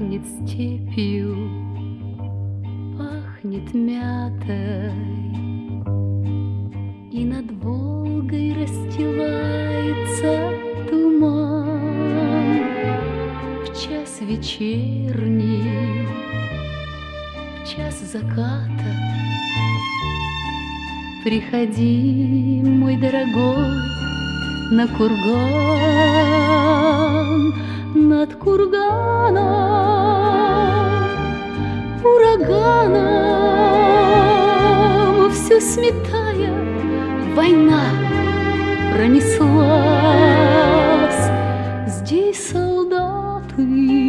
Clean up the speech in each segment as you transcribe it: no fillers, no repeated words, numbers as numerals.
Пахнет степью, пахнет мятой, и над Волгой расстилается туман. В час вечерний, в час заката приходи, мой дорогой, на курган. Над курганом ураганом все сметая, война пронеслась. Здесь солдаты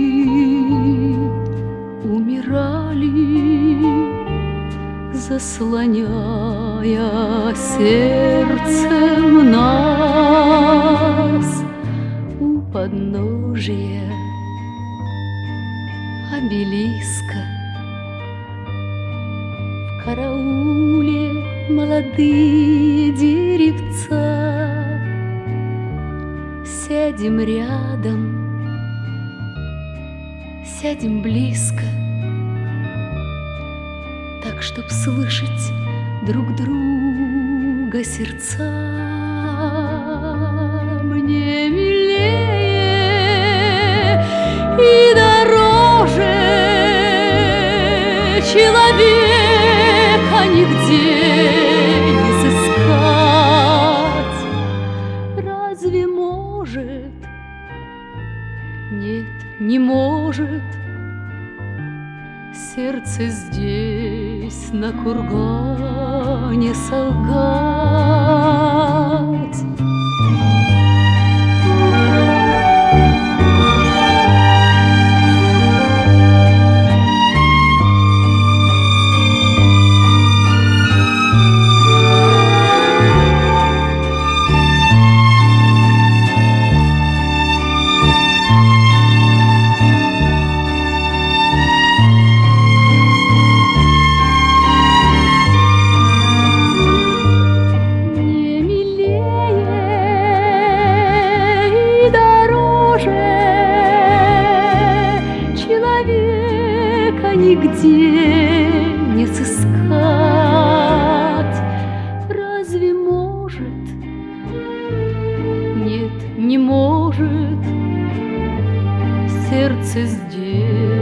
умирали, заслоняя сердцем нас. У подножия обелиска в карауле молодые деревца. Сядем рядом, сядем близко, так, чтоб слышать друг друга сердца. Мне милее и дороже человека нигде не сыскать. Разве может? Нет, не может сердце здесь на кургане солгать. Нигде не сыскать. Разве может? Нет, не может сердце здесь